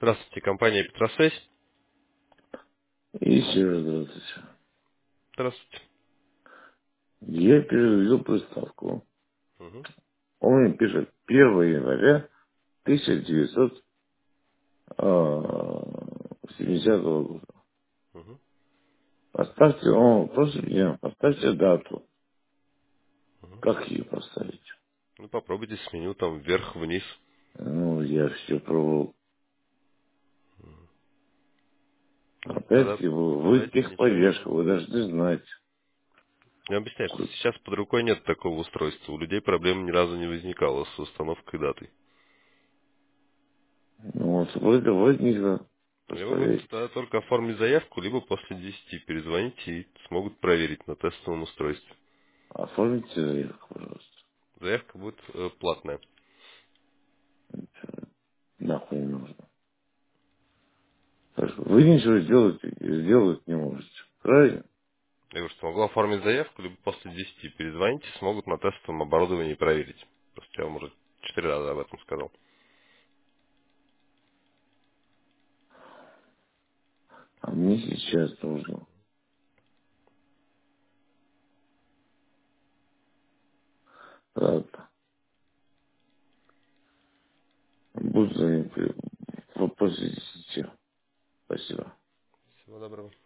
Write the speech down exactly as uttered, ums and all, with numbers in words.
Здравствуйте, компания Петросвязь. Еще раз здравствуйте. Здравствуйте. Я перевел приставку. Мгм, Он мне пишет первого января тысяча девятьсот семидесятого года. мгм. Поставьте, он просит меня, поставьте дату. Как ее поставить? Ну, попробуйте с меню там вверх-вниз. Ну, я все пробовал. Ну, тогда Опять-таки, вы, вы нажать ничего не техподдержка, могу. вы должны знать. Я объясняю, что Хоть- сейчас под рукой нет такого устройства. У людей проблем ни разу не возникало с установкой даты. Ну, вот вы возникло, Либо вы поставляете. тогда только оформить заявку, либо после десяти перезвоните и смогут проверить на тестовом устройстве. Оформите заявку, пожалуйста. Заявка будет э, платная. Нахуй не нужно. Так что вы ничего сделать, сделать не можете. Правильно? Я говорю, что могу оформить заявку, либо после десяти перезвоните, смогут на тестовом оборудовании проверить. Просто я вам уже четыре раза об этом сказал. А мне сейчас нужно. Ладно. Буду звонить при- после десяти. Спасибо. Всего доброго.